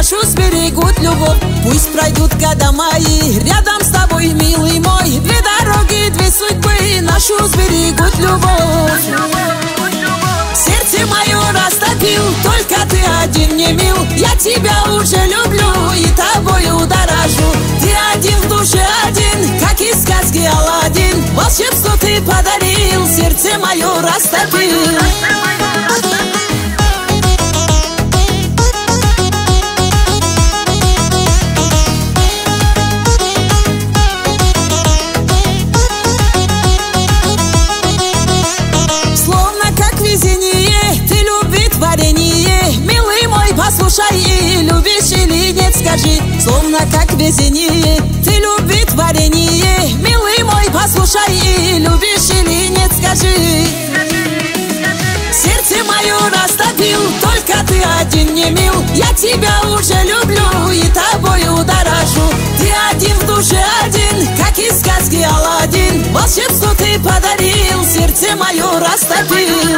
нашу сберегут любовь. Пусть пройдут года мои, рядом с тобой, милый мой. Две дороги, две судьбы, нашу сберегут любовь. Сердце мое растопил, только ты один не мил. Я тебя уже люблю и тобою дорожу. Ты один в душе, один, как из сказки Аладдин. Волшебство ты подарил, сердце мое растопил. Послушай, и любишь или нет, скажи. Словно как везение, ты любви творение. Милый мой, послушай, и любишь или нет, скажи. Сердце мое растопил, только ты один не мил. Я тебя уже люблю и тобою дорожу. Ты один в душе, один, как из сказки Аладдин. Волшебство ты подарил, сердце мое растопил.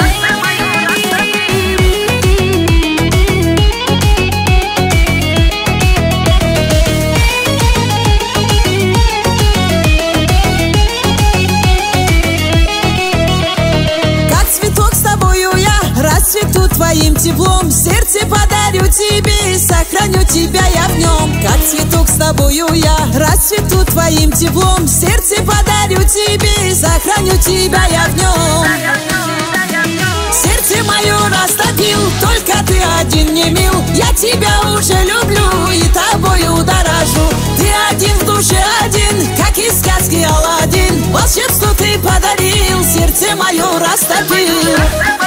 Расцвету твоим теплом, сердце подарю тебе, сохраню тебя я в нем. Как цветок с тобою я расцвету твоим теплом, сердце подарю тебе, сохраню тебя я в нем. Сердце мое растопил, только ты один не мил. Я тебя уже люблю и тобою дорожу. Ты один в душе, один, как из сказки Аладдин. Волшебство ты подарил, сердце мое растопил.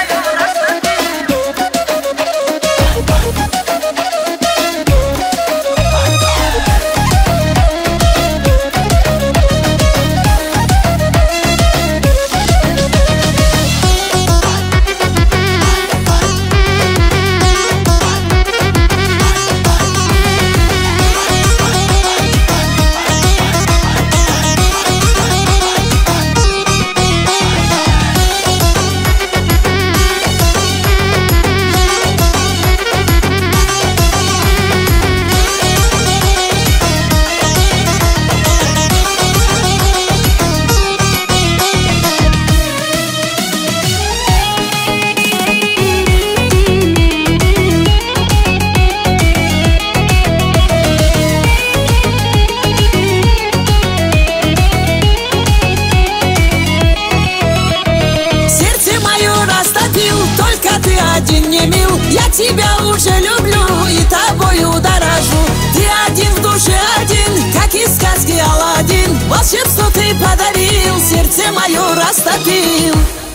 Один не мил, я тебя уже люблю и тобою дорожу. Ты один в душе, один, как из сказки Аладдин. Волшебство ты подарил, сердце мое растопил.